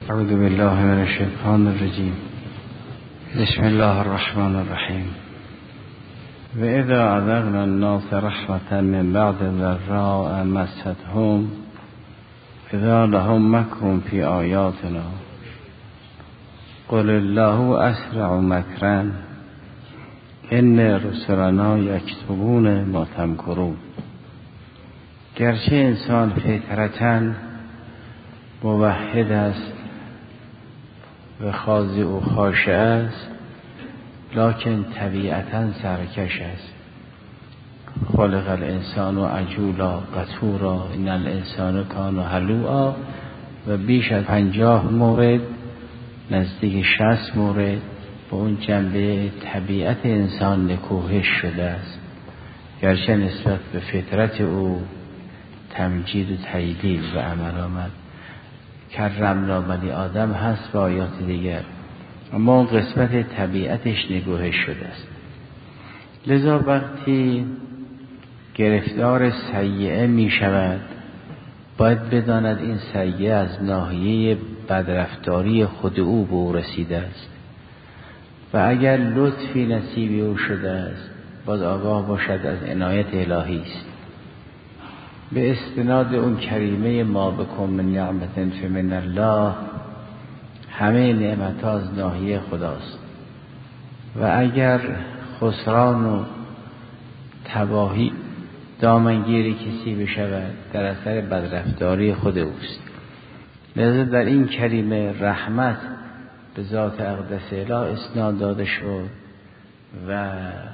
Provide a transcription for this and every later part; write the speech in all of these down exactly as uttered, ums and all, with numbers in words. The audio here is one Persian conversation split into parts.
اعوذ بالله من الشیطان الرجیم. بسم الله الرحمن الرحیم. و اذا اذقنا الناس رحمة من بعد ضراء مستهم اذا لهم مکر فی آیاتنا قل الله اسرع مکرا ان رسلنا یکتبون ما تمکرون. گرچه انسان فطرتاً موحد است و خاضع و خاشع است، لکن طبیعتاً سرکش است. خلق الانسان عجولا قتورا ان الانسان کان هلوعا. و بیش از پنجاه مورد، نزدیک شصت مورد به اون جنبه طبیعت انسان نکوهش شده است، گرچه نسبت به فطرت او تمجید و تجلیل و عمل آمد. کرمنا بنی آدم هست و آیات دیگر، اما اون قسمت طبیعتش نکوهش شده است. لذا وقتی گرفتار سیئه می شود، باید بداند این سیئه از ناحیه بدرفتاری خود او به او رسیده است و اگر لطفی نصیبی او شده است، باید آگاه باشد از عنایت الهی است. به استناد اون کریمه ما بکن من نعمت فمن الله، همه نعمت ها از ناحیه خداست و اگر خسران و تباهی دامنگیری کسی بشود، در اثر بدرفتاری خود اوست. لذا در این کریمه رحمت به ذات اقدس اله اسناد داده شد و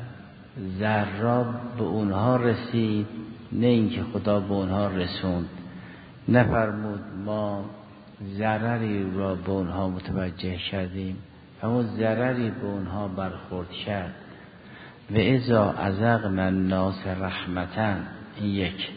ضرر به اونها رسید، نه اینکه خدا به اونها رسوند. نفرمود ما ضرری را به اونها متوجه کردیم، اما ضرری به اونها برخورد کرد. و اذا اذقنا الناس رحمتا، این یک.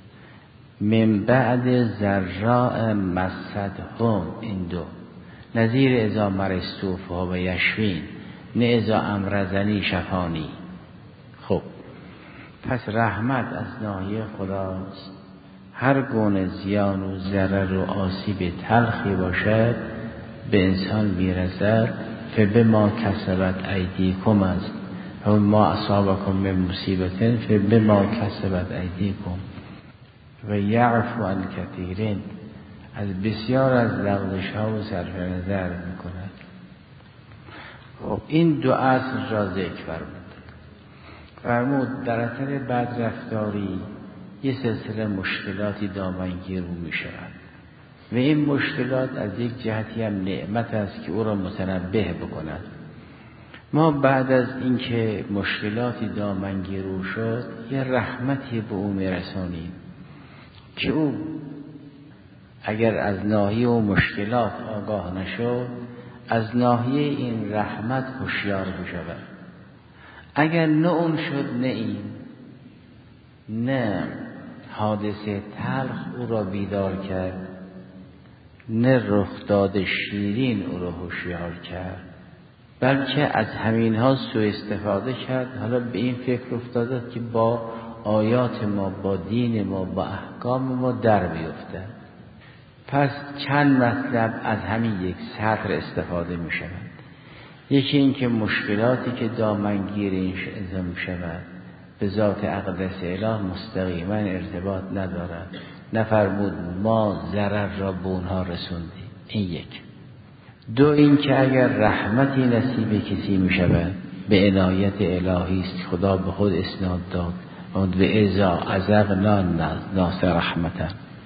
من بعد ضراء مستهم، این دو. نظیر اذا مرضت فهو یشفین، نه اذا امرضنی شفانی. خب پس رحمت از ناحیه خداست. هر گونه زیان و ضرر و آسیب تلخی باشد به انسان میرسد، فبما کسبت ایدیکم است و ما اصابکم من مصیبت فبما کسبت ایدیکم و یعفو عن کثیرین. از بسیار از لغزش ها و صرف نظر میکند. خب این دو اصل را ذکر فرمود. فرمود در اثر بدرفتاری یه سلسله مشکلاتی دامنگیر او می شود و این مشکلات از یک جهتی هم نعمت است که او را متنبه بکند. ما بعد از اینکه مشکلاتی دامنگیر او شد، یه رحمتی به او می رسانیم که او اگر از ناحیه و مشکلات آگاه نشد، از ناحیه این رحمت هوشیار بشود. اگر نه اون شد، نه این، نه حادثه تلخ او را بیدار کرد، نه رخداد شیرین او را هوشیار کرد، بلکه از همین ها سوء استفاده کرد. حالا به این فکر افتاده که با آیات ما، با دین ما، با احکام ما در بیفته. پس چند مطلب از همین یک سطر استفاده می شود. یکی این که مشکلاتی که دامنگیر این انسان شود به ذات اقدس اله مستقیما ارتباط ندارد. نفرمود ما ضرر را به اونها رسوندیم. این یک. دو این که اگر رحمتی نصیب کسی می شود به عنایت الهی است، خدا به خود اسناد داد و به اذا اذقنا الناس رحمتا.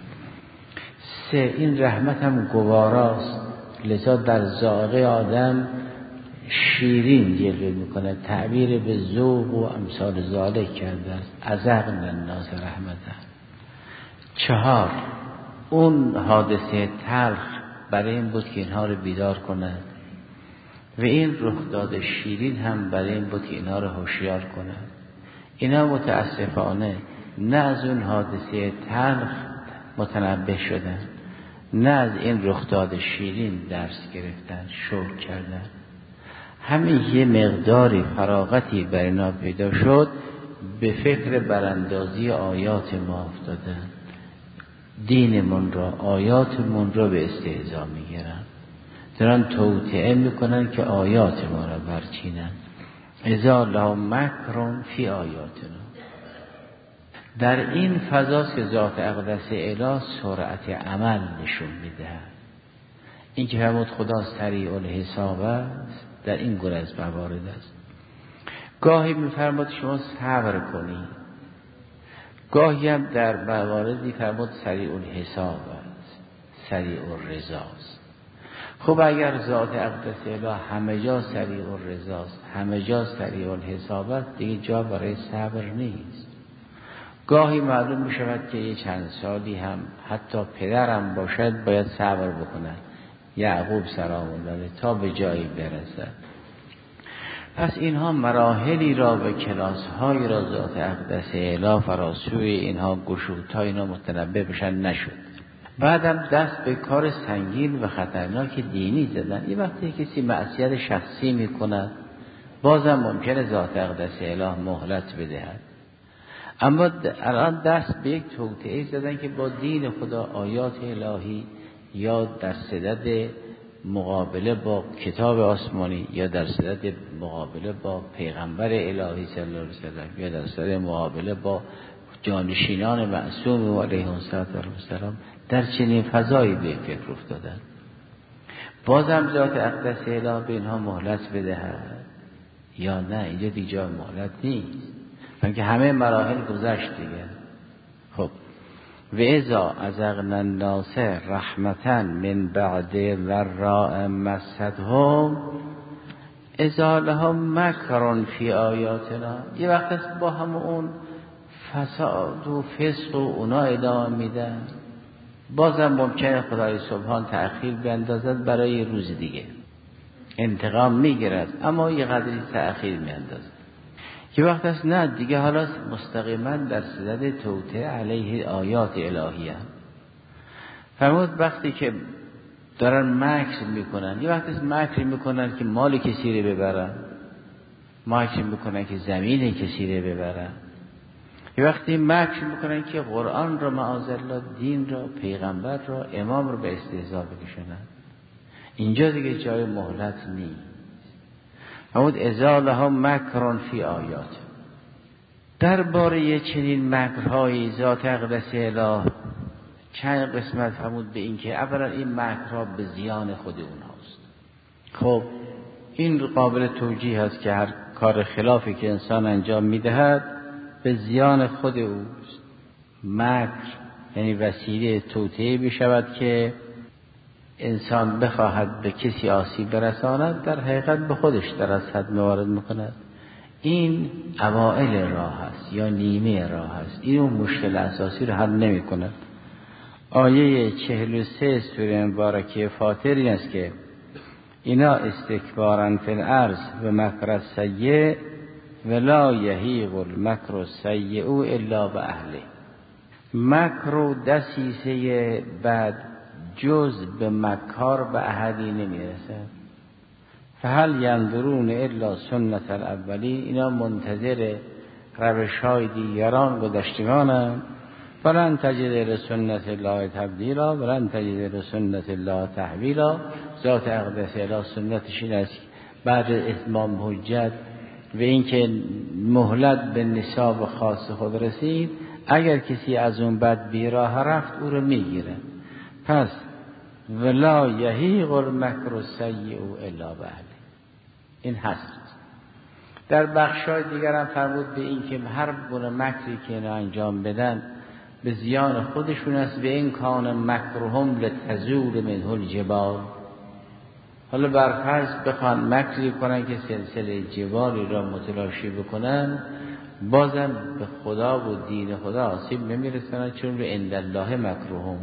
سه این رحمت هم گواراست، لذا در ذائقه آدم شیرین جلوه میکنه. تعبیر به ذوق و امثال ذالک کرده است. اذقنا الناس رحمتا. چهار اون حادثه تلخ برای این بود که اینها رو بیدار کند و این رخداد شیرین هم برای این بود که اینها رو هوشیار کند. اینا متاسفانه نه از اون حادثه تلخ متنبه شدن، نه از این رخداد شیرین درس گرفتن، شکر کردن. همین یه مقداری فراغتی بر اینا پیدا شد، به فکر براندازی آیات ما افتادن. دینمون را، آیاتمون را به استهزا میگیرن. دارن توطئه میکنن که آیات ما را برچینن. اذا لهم مکر فی آیاتنا. در این فضاست که ذات اقدس اله سرعت عمل نشون میده. این که فرمود خدا سریع الحساب است در این گونه از موارد است. گاهی میفرماد شما صبر کنید، گاهی هم در مواردی فرمود سریع الحساب است، سریع الرضا است. خب اگر ذات اقدس اله همه جا سریع الرضا است، همه جا سریع الحساب است، دیگه جا برای صبر نیست. گاهی معلوم می شود که یه چند سالی هم حتی پدرم باشد باید صبر بکنن، یعقوب سلام الله تا به جایی برسد. پس اینها مراحلی را و کلاس‌هایی را ذات اقدس اله فراسوی اینها گشود تا اینا متنبه بشن نشد. بعدم دست به کار سنگین و خطرناک دینی زدن. یه وقتی کسی معصیت شخصی میکند بازم ممکنه ذات اقدس اله مهلت بدهد، اما الان دست به یک توطئه زدن که با دین خدا، آیات الهی، یا در صدد مقابله با کتاب آسمانی، یا در صدد مقابله با پیغمبر الهی صلی الله علیه وسلم، یا در صدد مقابله با جانشینان معصوم علیه السلام، در چنین فضایی به فکر افتادن. بازم ذات اقدس اله به اینها مهلت بدهد یا نه؟ اینجا دیگه مهلت نیست، چون که همه مراحل گذشت دیگه. خب و اذا اذقنا الناس رحمتا من بعد ضراء مستهم اذا لهم مکر فی آیاتنا. یه وقت است با هم اون فساد و فسق و اونا ادامه میدن، بازم ممکنه خدای سبحان تأخیر بیندازد برای روز دیگه، انتقام میگیرد اما یه قدری تأخیر میاندازد. یه وقت است نه دیگه، حالا مستقیما در صدد توطئه علیه آیات الهیه. فرمود وقتی که دارن مکر میکنن، یه وقت است مکر میکنن که مال کسی رو ببرن، مکر میکنن که زمین کسی رو ببرن، یه وقتی مکر میکنن که قرآن را، معاذالله دین را، پیغمبر را، امام را به استهزا بکشونن. اینجا دیگه جای مهلت نیست. فرمود اذا لهم مکر فی آیات. درباره چنین مکرهای ذات اقدس اله چند قسمت فرمود به این که اولا این مکرها به زیان خود اونهاست. خب این قابل توجیه است که هر کار خلافی که انسان انجام میدهد به زیان خود اوست. مکر یعنی وسیله توطئه بشود که انسان بخواهد به کسی آسیب برساند، در حقیقت به خودش در از حد موارد میکند. این اوائل راه است یا نیمه راه است، این اون مشکل اساسی رو حل نمی کند. آیه چهل و سه سوره مبارکه فاطر این است که اینا استکبارن فی الارض و مکر السیء ولا یحیق المکر السیء الا باهله. مکر و دسیسه بد جز به مکار به احدی نمیرسد. فهل ینظرون الا سنت الاولی. اینا منتظر روش‌های دیگران گذشتگانند. ولن تجد لسنت الله تبدیلا ولن تجد لسنت الله تحویلا. ذات اقدس اله سنتش این است بعد اتمام حجت و اینکه مهلت به نصاب خاص خود رسید، اگر کسی از اون بعد بیراه رفت او رو میگیره. پس ولا یحیق المکر السیء الا باهله. این هست. در بخشای دیگر هم فرمود به این که هر گونه مکری که اینا انجام بدن به زیان خودشون است. به این کان مکرهم لتزول منه الجبال. حالا برفرض بخوان مکری کنن که سلسله جبالی را متلاشی بکنن، بازم به خدا و دین خدا آسیب نمیرسن، چون به عند الله مکرهم.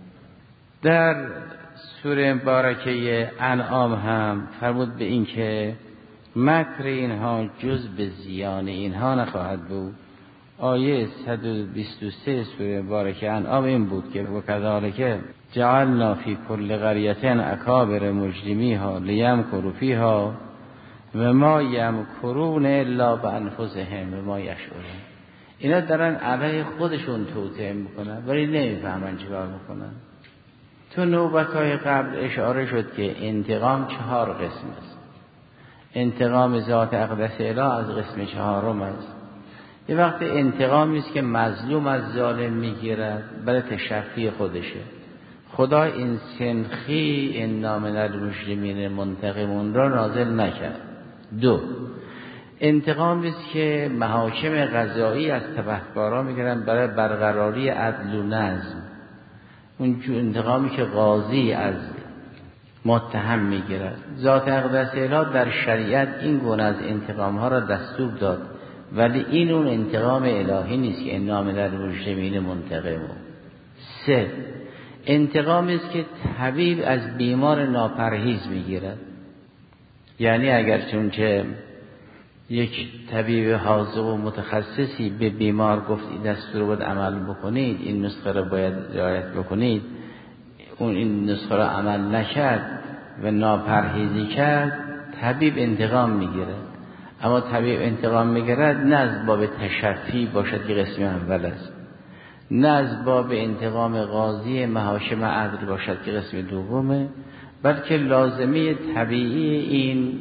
در سوره مبارکه انعام هم فرمود به این که مکر اینها جز به زیان اینها نخواهد بود. آیه صد و بیست و سه سوره مبارکه انعام این بود که وکذالک جعلنا فی کل قریة اکابر مجرمیها لیمکروا فیها و ما یمکرون الا بانفسهم و ما یشعرون. اینا دارن علیه خودشون توطئه میکنن ولی نمیفهمن چیکار میکنن. تو نوبت‌های قبل اشاره شد که انتقام چهار قسم است. انتقام ذات اقدس اله از قسم چهارم است. یه وقت انتقامی است که مظلوم از ظالم میگیرد برای تشفی خودشه. خدا این سنخی انا من المجرمین منتقمون را نازل نکرد. دو، انتقامی است که محاکم قضایی از تبهکاران میگیرن برای برقراری عدل و نظم. اون انتقامی که قاضی از متهم میگیرد. ذات اقدس اله در شریعت این گونه از انتقام ها را دستور داد، ولی این اون انتقام الهی نیست که انا من المجرمین منتقمون. سه، انتقامی است که طبیب از بیمار ناپرهیز میگیرد. یعنی اگر چون که یک طبیب حاذق و متخصصی به بیمار گفت این دستور رو باید عمل بکنید، این نسخه رو باید رعایت بکنید، اون این نسخه رو عمل نکرد و ناپرهیزی کرد، طبیب انتقام میگیره. اما طبیب انتقام میگیرد نه از باب تشفی باشد که قسم اول است، نه از باب انتقام قاضی محاکم عدل باشد که قسم دومه، بلکه لازمه طبیعی این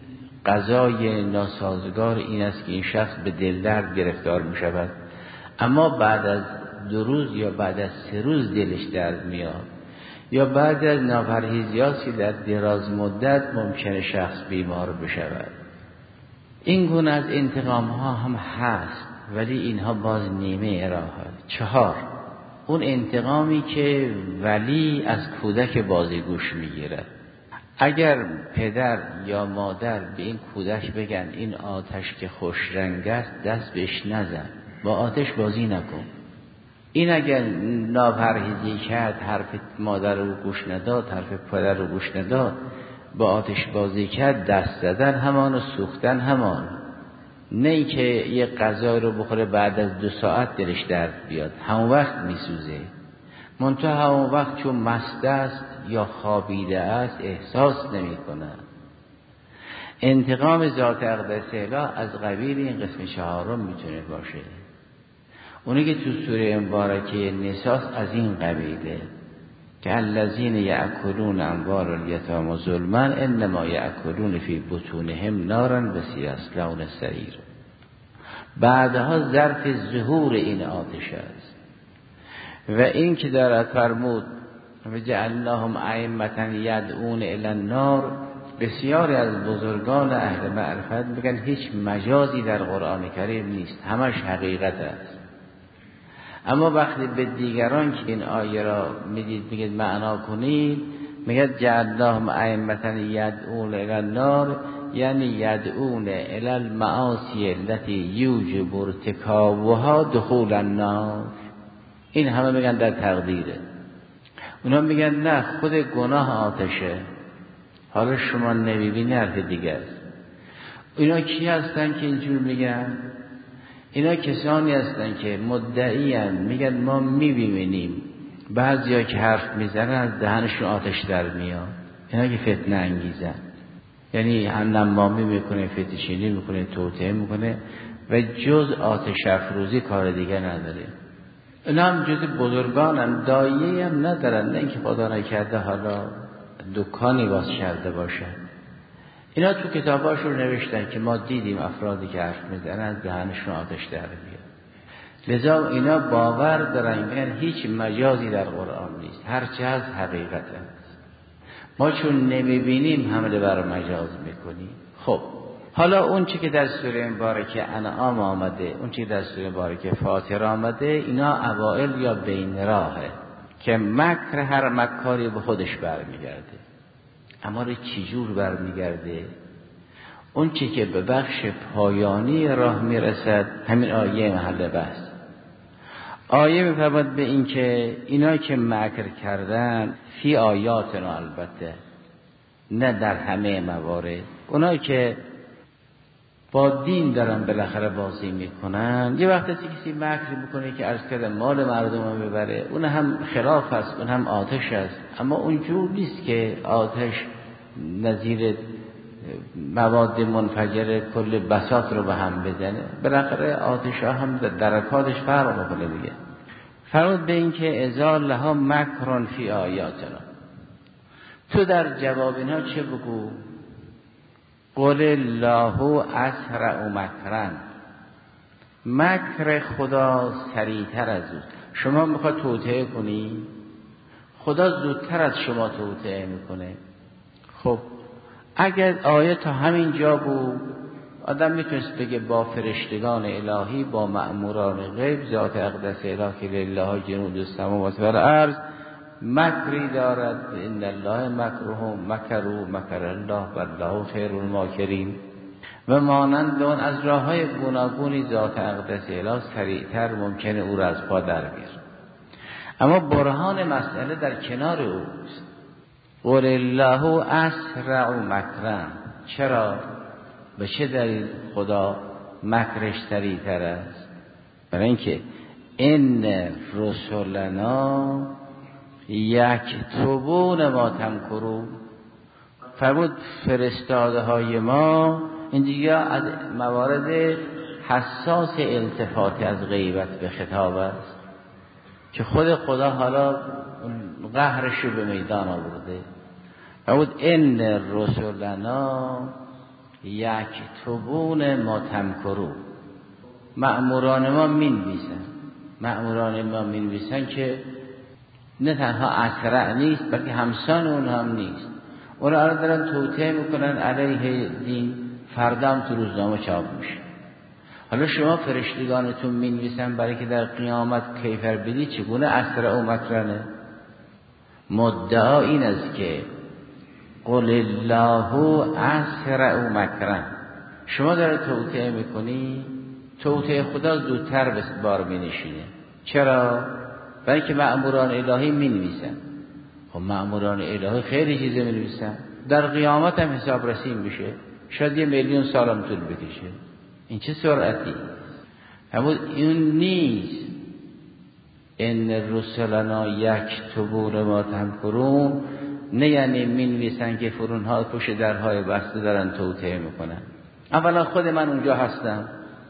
قضای ناسازگار این است که این شخص به دلدرد گرفتار می شود، اما بعد از دو روز یا بعد از سه روز دلش درد میاد، یا بعد از ناپرهیزیاتی در دراز مدت ممکنه شخص بیمار بشود. این گونه از انتقام ها هم هست، ولی اینها باز نیمه ارائه. چهار، اون انتقامی که ولی از کودک بازیگوش میگیرد. اگر پدر یا مادر به این کودک بگن این آتش که خوش رنگ است دست بهش نزن، با آتش بازی نکن. این اگر ناپرهیزی کرد، حرف مادر رو گوش نداد، حرف پدر رو گوش نداد، با آتش بازی کرد، دست زدن همان و سوختن همان. نه ای که یه غذا رو بخوره بعد از دو ساعت دلش درد بیاد، همون وقت میسوزه. منتها همون وقت چون مست است یا خوابیده است احساس نمی کند. انتقام ذات اقدس اله از قبیل این قسم چهارم میتونه باشه. اونی که تو سوره مبارکه نساء از این قبیله که الذین یأکلون اموال الیتامی ظلما انما یأکلون فی بطونهم نارا و سیصلون سعیر. بعدها ظرف ظهور این آتش است. و این که دارد فرمود و جعلناهم ائمة یدعون الی النار، بسیاری از بزرگان اهل معرفت میگن هیچ مجازی در قرآن کریم نیست، همش حقیقت است. اما وقتی به دیگران که این آیه را میدید میگید معنا کنید، میگه جعلناهم ائمة یدعون الی النار، یعنی یدعون الی المعاصی التي یوجب ارتکابها دخول النار. این همه میگن در تقدیره. اونا میگن نه، خود گناه آتشه. حالا شما نمیبینی حرف دیگه است. اینا کی هستن که اینجور میگن؟ اینا کسانی هستن که مدعی هستن، میگن ما میبینیم. بعضیا که حرف میزنن از دهنشون آتش در میاد. اینا که فتنه انگیزن، یعنی هم نمامی میکنه، فتیشینی میکنه، توطئه میکنه و جز آتش افروزی کار دیگه نداره. اینا هم جز بزرگان هم، دایه هم ندارن، نه اینکه خدا نکرده حالا دکانی باز کرده باشن. اینا تو کتاباشون نوشتن که ما دیدیم افرادی که حرف میزنن از دهنشون آتش در میاد. لذا اینا باور دارن، میگن هیچ مجازی در قرآن نیست، هرچه از حقیقت است. ما چون نمیبینیم حمله بر مجاز میکنیم. خب حالا اون چی که در سوره مبارکه انعام آمده، اون چی در سوره مبارکه فاطر آمده، اینا اوائل یا بین راهه که مکر هر مکاری به خودش برمیگرده. اما رو چجور برمیگرده؟ اون چی که به بخش پایانی راه میرسد همین آیه محل بحث. آیه میفرماد به این که اینا که مکر کردن فی آیاتنا، البته نه در همه موارد، اونایی که با دین دارن بالاخره بازی میکنن، یه وقتی کسی مکر میکنه که عرض کرده مال مردم رو ببره، اون هم خلاف است، اون هم آتش است. اما اونجور نیست که آتش نظیر مواد منفجر کل بساط رو به هم بزنه. بالاخره آتش ها هم درکاتش فرق میکنه دیگه. فرمود به این که اذا لها مکرون فی آیاتنا، تو در جواب اینها چه بگو؟ قل الله اسرع مکرن، مکر خدا سریعتر از او. شما میخواد توطئه کنی، خدا زودتر از شما توطئه میکنه. خب اگر آیه تا همین جا بود، آدم میتونست بگه با فرشتگان الهی، با مأموران غیب، ذات اقدس الهی لله جنود السماوات و الارض مکری دارد، ان الله مکرهم مکروا مکر الله والله خیر الماکرین و مانند اون از راههای گوناگونی ذات اقدس الهی سریعتر ممکنه او را از پا در بیاره. اما برهان مسئله در کنار اوست. قل الله اسرع مکرا، چرا؟ به چه دلیل خدا مکرش سریعتر است؟ برای اینکه ان رسلنا یکتبون ما تمکرون، فرمود فرستاده های ما، این دیگه از موارد حساس التفات از غیبت به خطاب است که خود خدا حالا قهرش رو به میدان آورده. فرمود ان رسلنا یکتبون ما تمکرون، مأموران ما مینویسن، مأموران ما مینویسن که نه تنها اسرع نیست بلکه همسان اون هم نیست. اون را دارن توطئه میکنن علیه دین، فردا هم تو روزنامه چاپ میشه. حالا شما فرشتگانتون مینویسن برای که در قیامت کیفر بدی، چگونه اسرع و مکرنه؟ مدعا این است که قل الله اسرع مکرن، شما داره توطئه میکنی، توطئه خدا زودتر به بار مینشینه. چرا؟ برای که مأموران الهی مینویسن. خب مأموران الهی خیلی چیزا مینویسن، در قیامت هم حساب رسی میشه، شاید یه میلیون سال هم طول بکشه. این چه سرعتی؟ همون این نیست. ان رسلنا یکتبون ما تمکرون، نه یعنی مینویسن که فرونها پشت درهای بسته دارن توطئه میکنن. اولا خود من اونجا هستم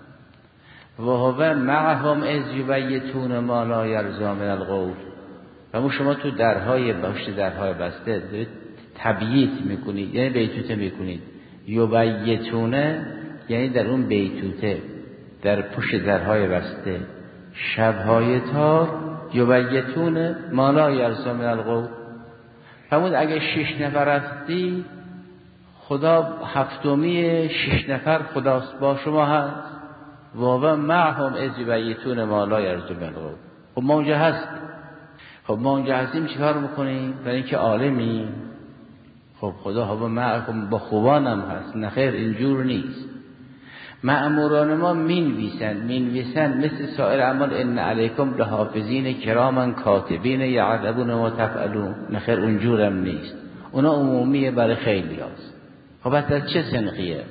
و هو معهم اذ یبیتون ما لا یرضی من القول. و شما تو درهای پشت درهای بسته دارید تبییت میکنید، یعنی بیتوته میکنید. یبیتونه یعنی در اون بیتوته، در پشت درهای بسته، شبهای تار، یبیتون ما لا یرضی من القول. فرمود اگه شش نفر هستی، خدا هفتمی شش نفر خداست با شما هست. و و معهم اذ یبیتون ما لا یرضی من القول. خب ما اونجا هستیم. خب ما اونجا هستیم چیکار میکنیم؟ برای اینکه عالمی. خب خدا هوا معهم با خوبانم هست. نه خیر، اینجور نیست. مأموران ما مینویسن مینویسن مثل سایر اعمال، ان علیکم لحافظین کراما کاتبین یعلمون ما تفعلون. نه خیر، اونجورم نیست. اونا عمومیه، برای خیلی هست. خب از چه سنقیه؟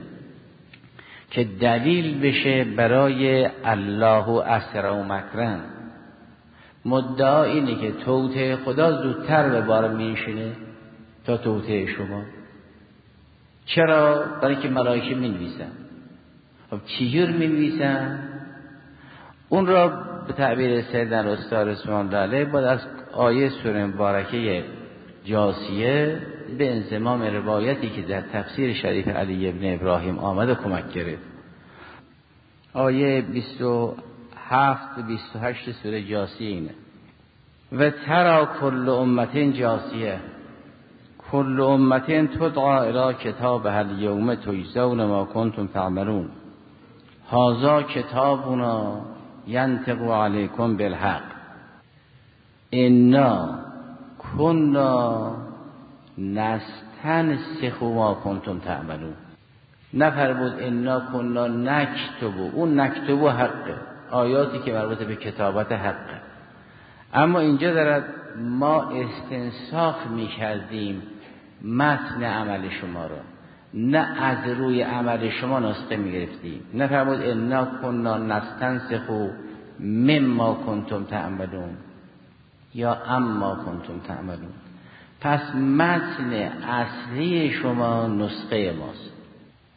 که دلیل بشه برای الله اسرع و مکرن. مدعا اینه که توطئه خدا زودتر به بار میشینه تا توطئه شما. چرا؟ برای که ملائکه مینویسن. خب چجور مینویسن؟ اون را به تعبیر سیدنا الاستاد رضوان الله علیه باید از آیه سوره مبارکه جاثیه به انضمام روایتی که در تفسیر شریف علی ابن ابراهیم آمده کمک گرفت. آیه بیست و هفت و بیست و هشت سوره جاثیه اینه: و ترى کل امت جاثیه کل امت تدعا الی کتابها الیوم تجزون ما کنتم تعملون هذا کتابنا ینطق علیکم بالحق انا کنا نستنسخ ما کنتم تعملون. نفرمود انا کنا نکتب، اون نکتب حقه، آیاتی که مربوط به کتابت حقه. اما اینجا دارد ما استنساخ می کردیم متن عمل شما را، نه از روی عمل شما نسخه می گرفتیم. نفرمود انا کنا نستنسخ مما کنتم تعملون یا اما کنتم تعملون. پس متن اصلی شما نسخه ماست.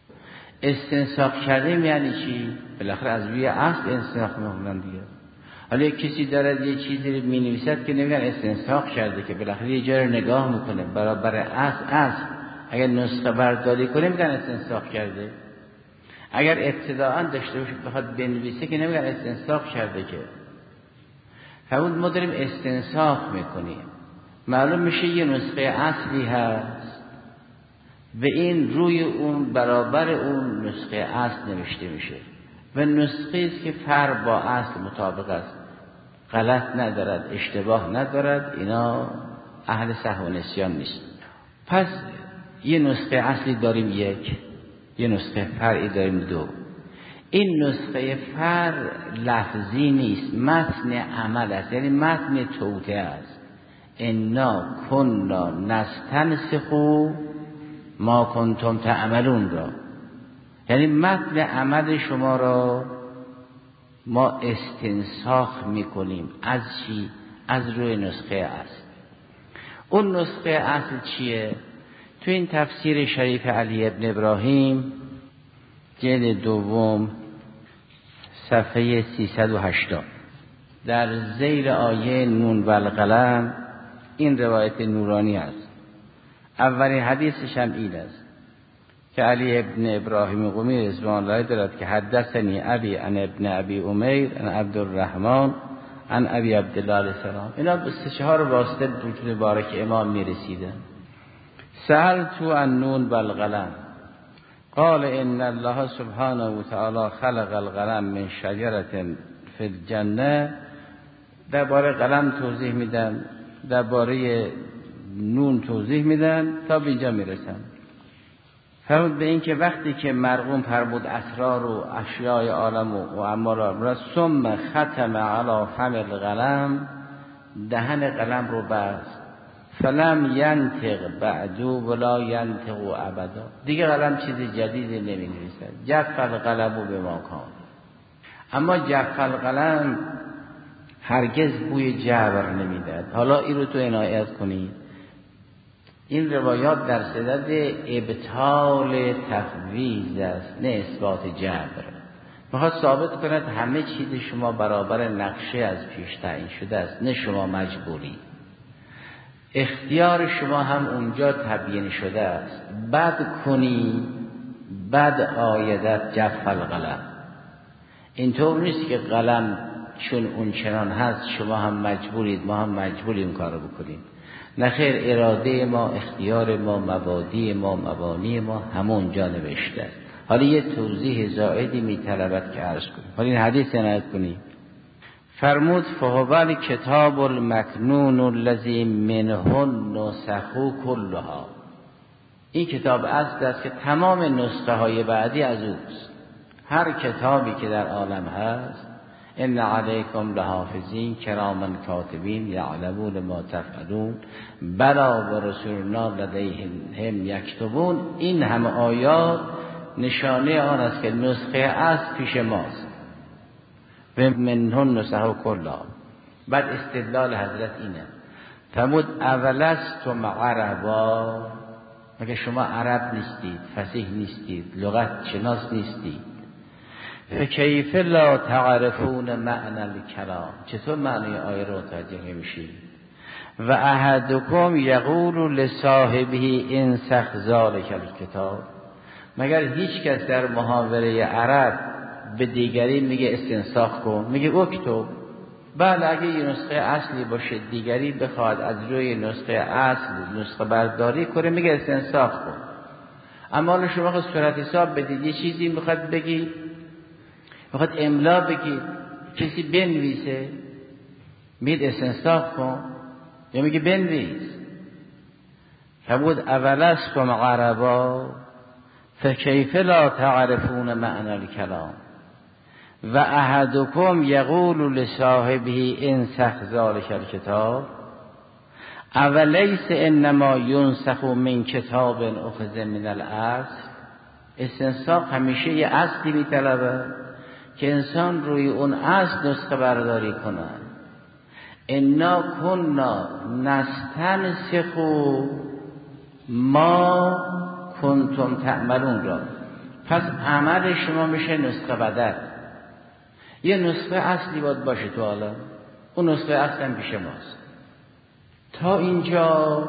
استنساخ کردیم یعنی چی؟ بالاخره از روی اصل استنساخ می‌کنن دیگه. حالا کسی دارد یه چیزی رو می‌نویسد که نمیگن استنساخ کرده، که بالاخره یه جا رو نگاه میکنه برابر اصل اصل اگر نسخه برداری کنه میگن استنساخ کرده. اگر ابتداءً داشته باشه بخواد بنویسه که نمیگن استنساخ کرده. که همون ما داریم استنساخ میکنیم، معلوم میشه یه نسخه اصلی هست و این روی اون برابر اون نسخه اصل نوشته میشه و نسخه است که فرق با اصل مطابق است، غلط ندارد، اشتباه ندارد، اینا اهل سهو و نسیان نیست. پس یه نسخه اصلی داریم یک، یه نسخه فرعی داریم دو. این نسخه فرع لفظی نیست، متن عمل است، یعنی متن توطئه است. انا کنا نستنسخ ما کنتم تعملون را، یعنی متن عمل شما را ما استنساخ میکنیم. از چی؟ از روی نسخه اصل. اون نسخه اصل چیه؟ تو این تفسیر شریف علی ابن ابراهیم جلد دوم صفحه سیصد و هشتاد در ذیل آیه نون و القلم این روایت نورانی است. اولین حدیثش هم این است که علی ابن ابراهیم قمی رضوان الله دارد که حدثنی ابی عن ابن ابی امیر عن عبدالرحمن عن ابی عبدالله علیه السلام. اینا به سه چهار واسطه وجود مبارک امام میرسیدن. سهل تو عن نون و القلم قال ان الله سبحانه و تعالی خلق القلم من شجرة فی الجنه. درباره قلم توضیح میدن، درباره نون توضیح میدن تا به اینجا میرسن. فرمود به این که وقتی که مرقوم فرمود اسرار و اشیاء عالم و اعمال را ثم ختم علی فم القلم، دهن قلم رو بست. فلم ینطق بعدو ولا ینطق ابدا، دیگه قلم چیز جدیدی نمی نویسد. جف القلم به ما کان، اما جف القلم هرگز بوی جبر نمیداد. حالا این رو تو عنایت کنید، این روایات در صدد ابطال تفویض است نه اثبات جبر. میخواد ثابت کند همه چیز شما برابر نقشه از پیش تعیین شده است، نه شما مجبوری. اختیار شما هم اونجا تبیین شده است. بد کنی بد آیدت جف القلم. اینطور نیست که قلم چون اون چنان هست شما هم مجبورید ما هم مجبوریم کارو بکنیم. نخیر، اراده ما، اختیار ما، مبادی ما، مبانی ما همون جا نوشته است. حالا یه توضیح زائدی میطلبد که عرض کنیم. حالا این حدیث عنایت کنیم. فرمود فهو کتاب المکنون الذی منه نسخ کلها. این کتاب اصل است که تمام نسخه های بعدی از اوست. هر کتابی که در عالم هست ان علیکم لحافظین کراما کاتبین یعلمون ما تفعلون بلا و رسولنا لدیهم یکتبون. این همه آیات نشانه آن است که نسخه اصل پیش ماست و منه نسخ کلها. بعد استدلال حضرت اینه، فرمود اولستم عربا، مگه شما عرب نیستید، فصیح نیستید، لغت شناس نیستید؟ فکیف لا تعرفون معنی الکلام، چطور معنی آیه رو متوجه نمیشید؟ و احدکم یقول لصاحبه انسخ ذلک الکتاب، مگر هیچ کس در محاوره عرب به دیگری میگه استنساخ کن، میگه اکتب. بله اگه یه نسخه اصلی باشه دیگری بخواد از روی نسخه اصل نسخه برداری کنه میگه استنساخ کن. اما شما خود صورت حساب بدید، یه چیزی میخواد بگی، میخواد املا بگی، کسی بنویسه میگه استنساخ کن یا میگه بنویس. فرمود اولستم عربا فکیف لا تعرفون معنی الکلام و احدکم یقول لصاحبه انسخ ذلک الکتاب اولیس انما ینسخ من کتاب اخذ من الاصل. استنساخ همیشه یه اصلی میطلبه که انسان روی اون اصل نسخه برداری کنه. انا کنا نستنسخ ما کنتم تعملون را، پس عمل شما میشه نسخه بدل. یه نسخه اصلی باید باشه تو عالم، اون نسخه اصلی هم پیش ماست. تا اینجا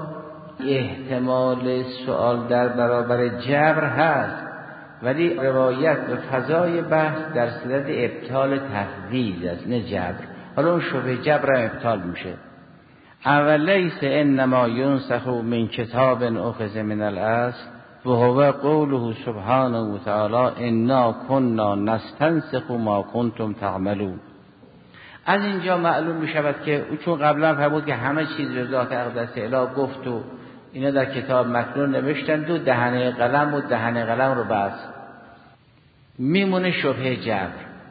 احتمال سوال در برابر جبر هست، ولی روایت و فضای بحث در صدد ابطال تفویض است، نه جبر. حالا اون شبه جبر هم ابطال میشه. اولیس انما ینسخ من کتاب اخذ من الاصل و هو قوله سبحانه و تعالی انا كنا نستنسخ ما کنتم تعملون. از اینجا معلوم می شود که چون قبلا فرمود که همه چیز به ذات اقدس اله گفت و اینا در کتاب مکنون نوشتند و دهنه قلم و دهنه قلم رو بست، میمونه شبهه جبر.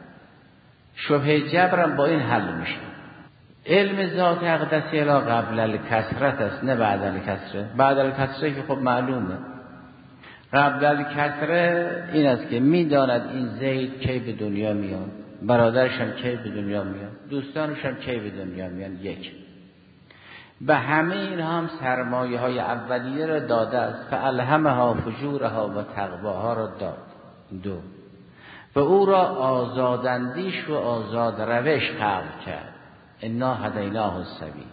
شبهه جبر هم با این حل میشه. علم ذات اقدس اله قبل الکثرت است نه بعد الکثره. بعد الکثره که خب معلومه. قبل الکثره این است که میداند این زید کی به دنیا میاد، برادرش هم کی به دنیا میاد، دوستانش هم کی به دنیا میاد. یک، به همه اینها هم سرمایه های اولیه را داده است، فالهمها فجورها و تقواها را داد. دو، و او را آزاداندیش و آزاد روش خلق کرد. انا هدیناه السبیل.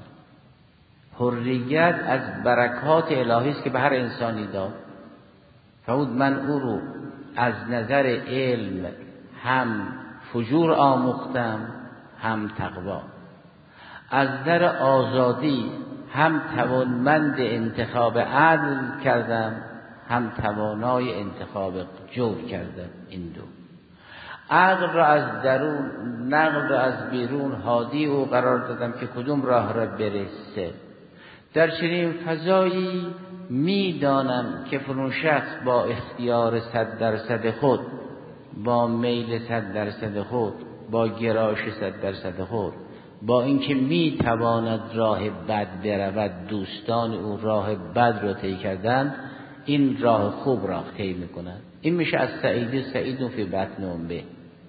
حریت از برکات الهی است که به هر انسانی داد. فرمود من او رو از نظر علم هم فجور آموختم هم تقوا، از نظر آزادی هم توانمند انتخاب عدل کردم هم توانای انتخاب جور کردم. این دو، عقل را از درون نقل را از بیرون هادی او قرار دادم که کدوم راه را برسه. در چنین فضایی میدانم که فلان شخص با اختیار صد درصد خود، با میل صد درصد خود، با گرایش صد درصد خود، با اینکه میتواند راه بد برود، دوستان او راه بد را طی کردن، این راه خوب را طی میکنند. این میشه از سعید سعید فی بطن امه.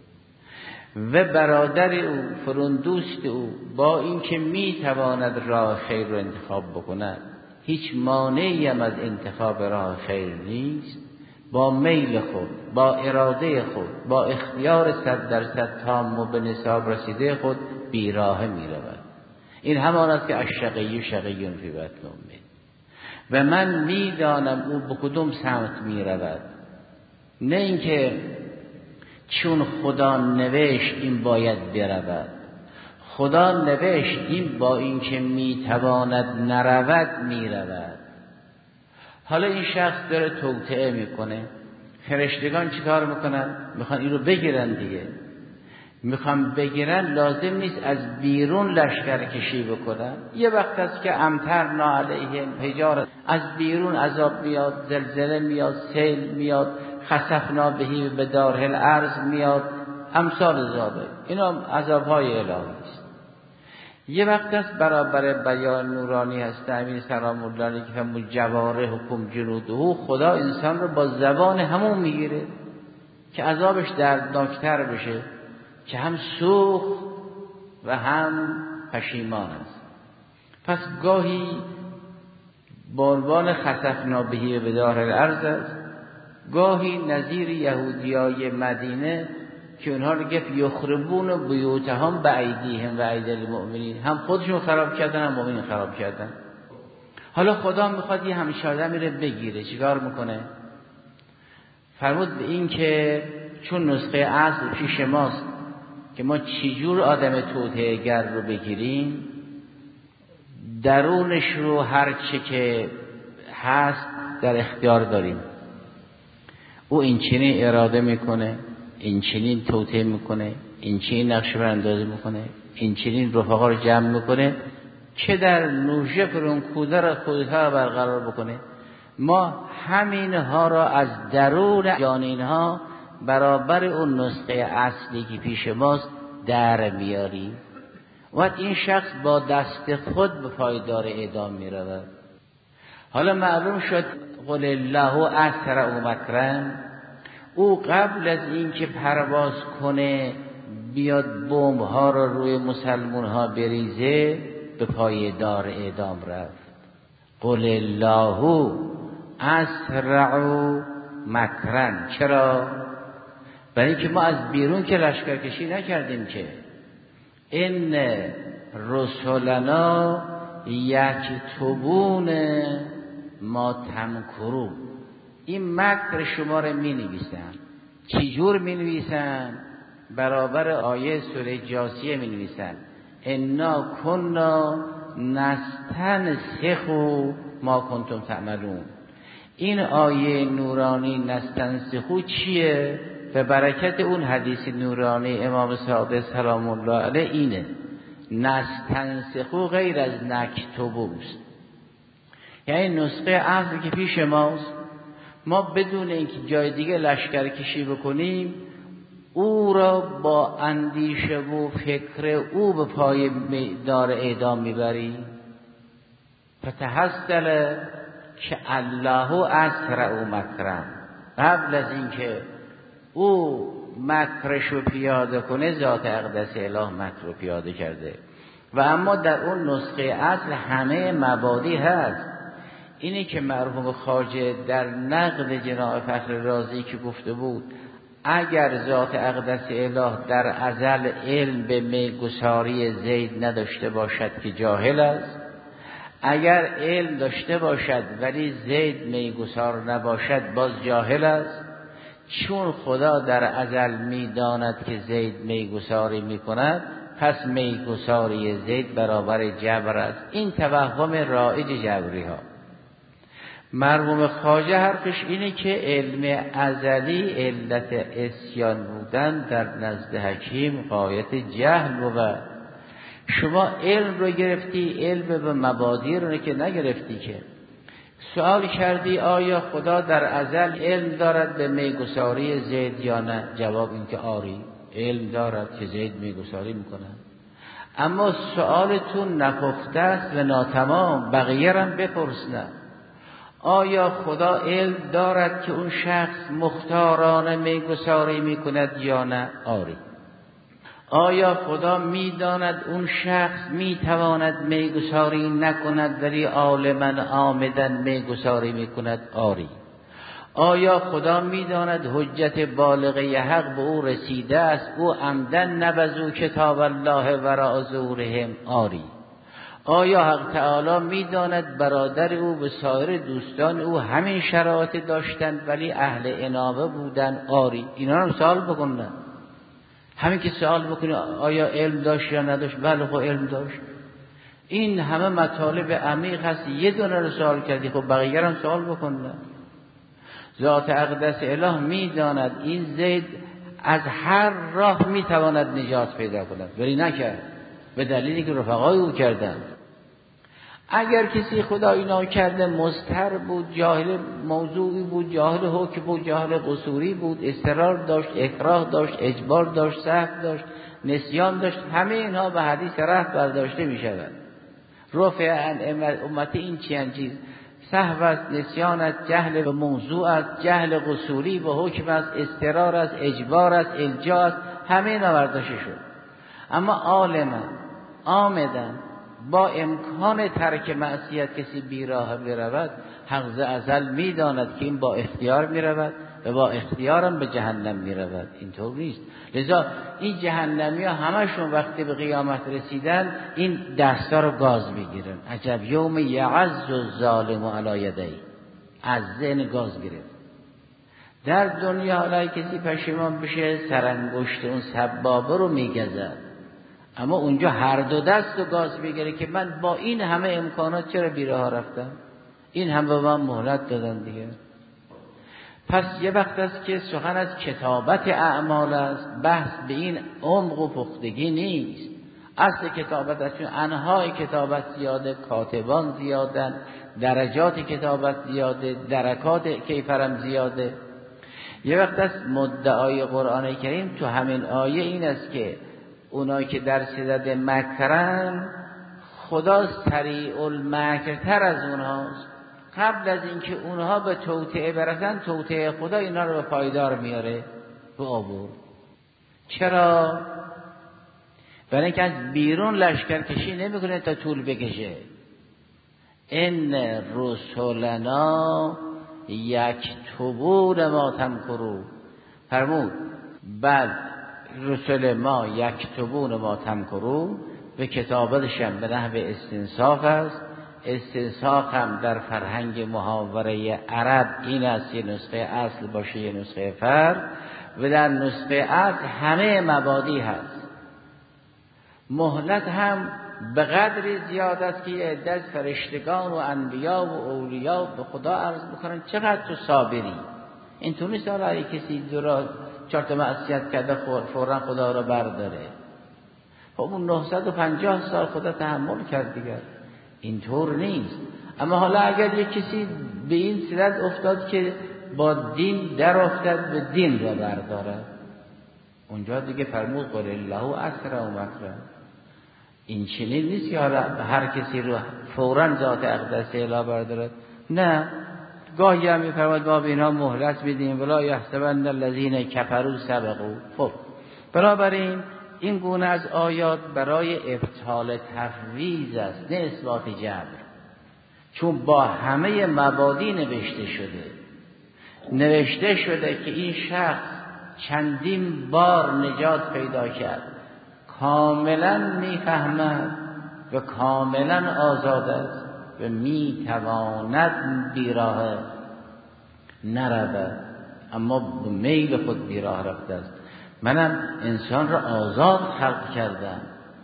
و برادر او فرون دوست او با اینکه میتواند راه خیر را انتخاب بکند، هیچ مانعی هم از انتخاب راه خیر نیست، با میل خود، با اراده خود، با اختیار صد درصد تام و به نصاب رسیده خود بیراه می رود. این همان است که الشقی شقی فی بطن امه. و من میدانم او به کدوم سمت می رود، نه اینکه چون خدا نوشت این باید برود. خدا نوشت این با اینکه میتواند نرود میرود. حالا این شخص داره توطئه میکنه، فرشتگان چیکار میکنن؟ میخوان این رو بگیرن دیگه. میخوان بگیرن، لازم نیست از بیرون لشکر کشی بکنن. یه وقت است که امطرنا علیهم حجارة، از بیرون عذاب میاد، زلزله میاد، سیل میاد، خسفنا بهی بداره الارض میاد، امثال ذالک. اینا عذاب‌های الهی است. یه وقت است برابر بیان نورانی هست امین سلام الله علیه که همون جواره حکم جنوده، خدا انسان رو با زبان همون میگیره که عذابش دردناکتر بشه، که هم سوخت و هم پشیمان است. پس گاهی بعنوان خسفنا بهی بداره الارض است، گاهی نظیر یهودیای مدینه که اونها رو گفت یخربون بیوتهم بایدیهم و ایدی المؤمنین، هم خودشون خراب کردن هم مؤمنین خراب کردن. حالا خدا میخواد یه همچین آدمی رو بگیره، چیکار میکنه؟ فرمود به این که چون نسخه اصل پیش ماست که ما چجور آدم توطئه‌گر رو بگیریم، درونش رو هر چه که هست در اختیار داریم. او این چنین اراده میکنه، این چنین توطئه میکنه، این چنین نقشه براندازی میکنه، این چنین رفقا رو جمع میکنه که در نوژه فرون کوده را خودها برقرار بکنه. ما همینها را از درون جان اینها برابر اون نسخه اصلی که پیش ماست در میاریم. وقت این شخص با دست خود به پایدار اعدام میرود. حالا معلوم شد قل الله اسرع مکرا، او قبل از این که پرواز کنه بیاد بمب ها رو روی مسلمون ها بریزه به پایدار اعدام رفت. قل الله اسرع مکرا. چرا؟ برای اینکه ما از بیرون که لشکرکشی نکردیم که. ان رسولنا یکتبون ما تمکرون، این مکر شما رو می نویسن. چی جور می نویسن؟ برابر آیه سوره جاثیه می نویسن انا کنا نستنسخ ما کنتم تعملون. این آیه نورانی نستنسخ چیه؟ به برکت اون حدیث نورانی امام صادق سلام الله علیه اینه نستنسخ غیر از نکتبوست، یعنی نسخه اصل که پیش ماست، ما بدون اینکه جای دیگه لشکر کشی بکنیم او را با اندیشه و فکر او به پای دار اعدام میبریم. فتحصل که الله اسرع مکرم، قبل از اینکه او مکرش رو پیاده کنه ذات اقدس اله مکر رو پیاده کرده. و اما در اون نسخه اصل همه مبادی هست. اینی که مرحوم خواجه در نقد جناب فخر رازی که گفته بود اگر ذات اقدس اله در ازل علم به میگساری زید نداشته باشد که جاهل است، اگر علم داشته باشد ولی زید میگسار نباشد باز جاهل است، چون خدا در ازل میداند که زید میگساری میکند پس میگساری زید برابر جبر است. این توهم رایج جبری ها. مرحوم خواجه حرفش اینه که علم ازلی علت عصیان بودن در نزد حکیم غایت جهل بود. شما علم رو گرفتی، علم به مبادی رو که نگرفتی که. سوال کردی آیا خدا در ازل علم دارد به میگساری زید یا نه؟ جواب این که آری، علم دارد که زید میگساری میکنه. اما سوالتون نپخته است و ناتمام، بقیه هم بپرسنم. آیا خدا علم دارد که اون شخص مختارانه میگساری میکند یا نه؟ آری. آیا خدا میداند اون شخص میتواند میگساری نکند ولی عالما عامدن میگساری میکند؟ آری. آیا خدا میداند حجت بالغه حق به او رسیده است او عمدن نبذو کتاب الله وراء ظهورهم؟ آری. آیا حق تعالی میداند برادر او و سایر دوستان او همین شرایط داشتند ولی اهل انابه بودن؟ آری. اینا رو سوال بکنن. همین که سوال بکنی آیا علم داشت یا نداشت؟ بله خب علم داشت. این همه مطالب عمیق هست، یه دونه رو سوال کردی، خب بقیه هم سوال بکنن. ذات اقدس اله میداند این زید از هر راه میتواند نجات پیدا کند ولی نکرد، به دلیلی که رفقای او کردند. اگر کسی خدا اینا کرده مضطر بود، جاهل موضوعی بود، جاهل حکم بود، جاهل قصوری بود، اضطرار داشت، اکراه داشت، اجبار داشت، سهو داشت، نسیان داشت، همه اینها به حدیث رفع برداشته می شود. رفع عن امتی این چند چیز سهو است، نسیان است، جهل به موضوع است، جهل قصوری به حکم است، اضطرار است، اجبار است، الجا است، همه اینا برداشته شد. اما عالما آمدن با امکان ترک معصیت کسی بیراه برود، حق ز ازل میداند که این با اختیار میرود و با اختیارم به جهنم میرود. اینطور نیست. لذا این جهنمی ها همشون وقتی به قیامت رسیدن این دستا رو گاز میگیرن. عجب یوم یعز الظالم علی یدیه، از ذهن گاز گرفت. در دنیا حالا کسی پشیمان بشه سرانگشت اون سبابه رو میگزد، اما اونجا هر دو دست رو گاز میگیره که من با این همه امکانات چرا بیراه رفتم، این هم به من مهلت دادن دیگه. پس یه وقت است که سخن از کتابت اعمال است، بحث به این عمق و پختگی نیست. اصل کتابت است، چون انهای کتابت زیاده، کاتبان زیادن، درجات کتابت زیاده، درکات کیفرم زیاده. یه وقت است مدعای قرآن کریم تو همین آیه این است که اونایی که در صدد مکرن خدا سریع المکرتر از اونهاست. قبل از اینکه اونها به توطئه برسن توطئه خدا اینا رو به پایدار میاره به عبور. چرا؟ برای اینکه از بیرون لشکر کشی نمیکنه تا طول بکشه. ان رسولنا یکتبون ما تمکرون. فرمود بعد رسل ما یکتبون ما تمکرون و کتابتش هم به نحو استنساخ است. استنساخ هم در فرهنگ محاوره عرب این است، یه نسخه اصل باشه یه نسخه فرع، و در نسخه اصل همه مبادی هست. مهلت هم به قدری زیاد است که یه عده از فرشتگان و انبیا و اولیا به خدا عرض میکنن چقدر تو صابری. این تو نیست حالا اگه کسی دو را چهار تا معصیت کرده فوراً خدا را برداره. خب اون نهصد و پنجاه سال خدا تحمل کرد دیگر، اینطور نیست. اما حالا اگر یک کسی به این صورت افتاد که با دین در افتاد به دین را بردارد، اونجا دیگه فرمود قل الله اسرع و مکرا. این چنین نیست که حالا هر کسی رو فوراً ذات اقدس اله بردارد، نه. گاهی هم میفرماد ما به اینها مهلت میدیم ولا یحسبن الذین کفروا سبقوا. خب بنابراین این گونه از آیات برای ابطال تفویض است، نه اثبات جبر، چون با همه مبادی نوشته شده. نوشته شده که این شخص چندین بار نجات پیدا کرد، کاملا میفهمد و کاملا آزاد است و میتواند بیراه نرود، اما به میل خود بیراه رفته است. منم انسان را آزاد خلق کردم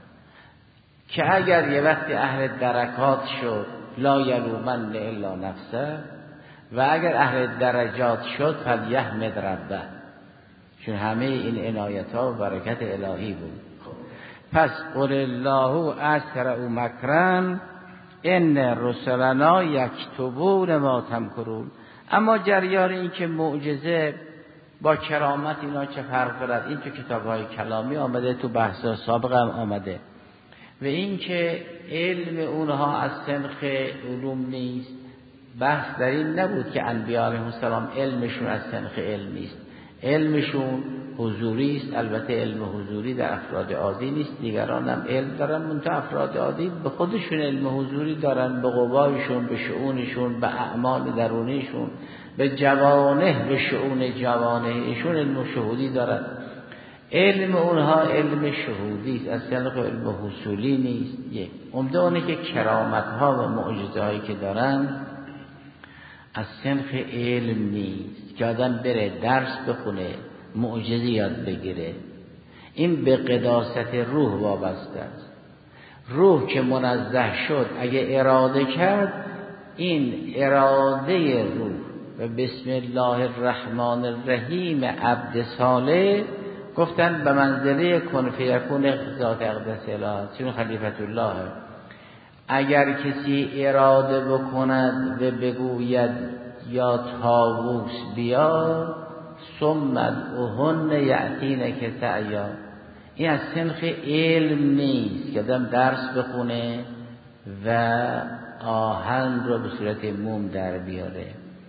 که اگر یه وقتی اهل درکات شد لا یلومن الا نفسه، و اگر اهل درجات شد فلیحمد ربه، چون همه این عنایت ها و برکت الهی بود. پس قل الله اسرع مکرا ان رسلنا یکتبون ما تمکرون. اما جریان این که معجزه با کرامت اینا چه فرق دارد، این تو کتاب‌های کلامی آمده، تو بحث سابق هم آمده. و این که علم اونها از سنخ علوم نیست، بحث در این نبود که انبیاء علیهم السلام علمشون از سنخ علم نیست، علمشون حضوری است. البته علم حضوری در افراد عادی نیست، دیگران هم علم دارن، منتها افراد عادی به خودشون علم حضوری دارن، به قوایشون، به شؤونشون، به اعمال درونیشون، به جوانه، به شؤون جوانهشون علم شهودی دارن. علم اونها علم شهودی است، از سنخ علم حصولی نیست. یک عمده اونه که کرامت ها و معجزه هایی که دارن از سنخ علم نیست که آدم بره درس بخونه معجزه یاد بگیره. این به قداست روح وابسته است. روح که منزه شد اگه اراده کرد، این اراده روح و بسم الله الرحمن الرحیم عبد صالح گفتن به منزله کن فیکون ذات اقدس اله، چون خلیفت الله. اگر کسی اراده بکند و بگوید یا طاووس بیا ثم ادعوهن یأتینک سعیا، این از سنخ علم نیست که آدم درس بخونه و آهن رو به صورت موم در بیاره.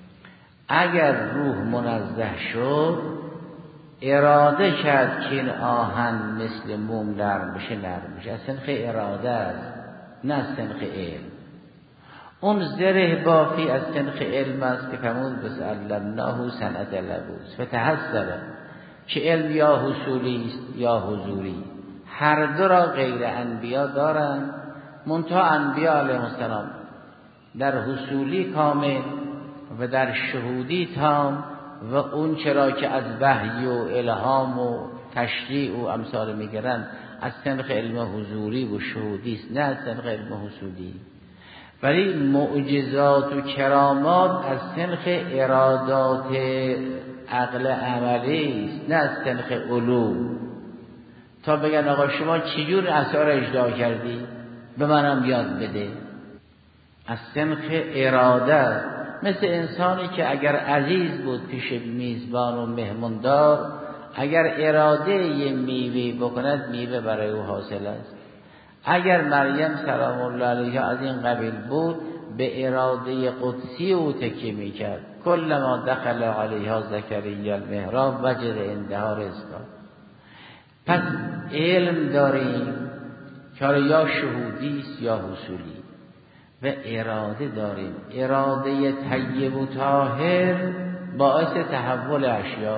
اگر روح منزه شد اراده کرد که این آهن مثل موم نرم بشه، نرم بشه، از سنخ اراده است، نه از سنخ علم. اون زره بافی از سنخ علم است که فرمود بس علمناه صنعت لبوس فتحسبه، که علم یا حصولی است یا حضوری، هر دو را غیر انبیا دارند. منتها انبیا علیهم السلام در حصولی کامل و در شهودی تام، و اون چرا که از وحی و الهام و تشریع و امثال میگیرن از سنخ علم حضوری و شهودی است، نه از سنخ علم حصولی. ولی معجزات و کرامات از سنخ ارادات عقل عملی است، نه از سنخ علوم. تا بگن آقا شما چجور اسرار اجرا کردی به منم یاد بده، از سنخ اراده. مثل انسانی که اگر عزیز بود پیش میزبان و مهموندار، اگر اراده یه میوه بکند میوه برای او حاصل است. اگر مریم سلام الله علیها از این قبیل بود، به اراده قدسی او تکیه میکرد. کلما دخل علیها زکریا المحراب وجد عندها رزقا. پس علم داریم که یا شهودی است یا حصولی، و اراده داریم. اراده طیب و طاهر باعث تحول اشیاست.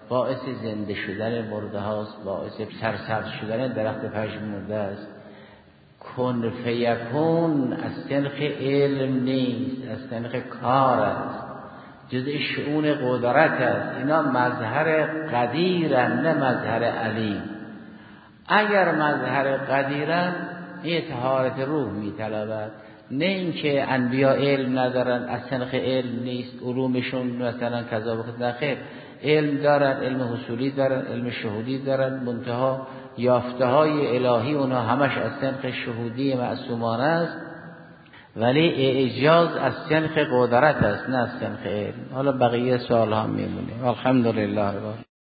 باعث زنده شدن مرده هاست، باعث سرسبز شدن درخت پژمرده است. کن فیکون از سنخ علم نیست، از سنخ کار است، جزء شؤون قدرت است. اینا مظهر قدیرن نه مظهر علیم. اگر مظهر قدیرن این طهارت روح میطلبد، نه اینکه انبیا علم ندارن، از سنخ علم نیست، علومشون مثلا کذا و کذا. خیر، علم دارن، علم حصولی دارن، علم شهودی دارن، منتها یافته های الهی اونها همش از سنخ شهودی معصومانه است، ولی اعجاز از سنخ قدرت است نه از سنخ علم. حالا بقیه سوال هم میمونه. الحمدلله.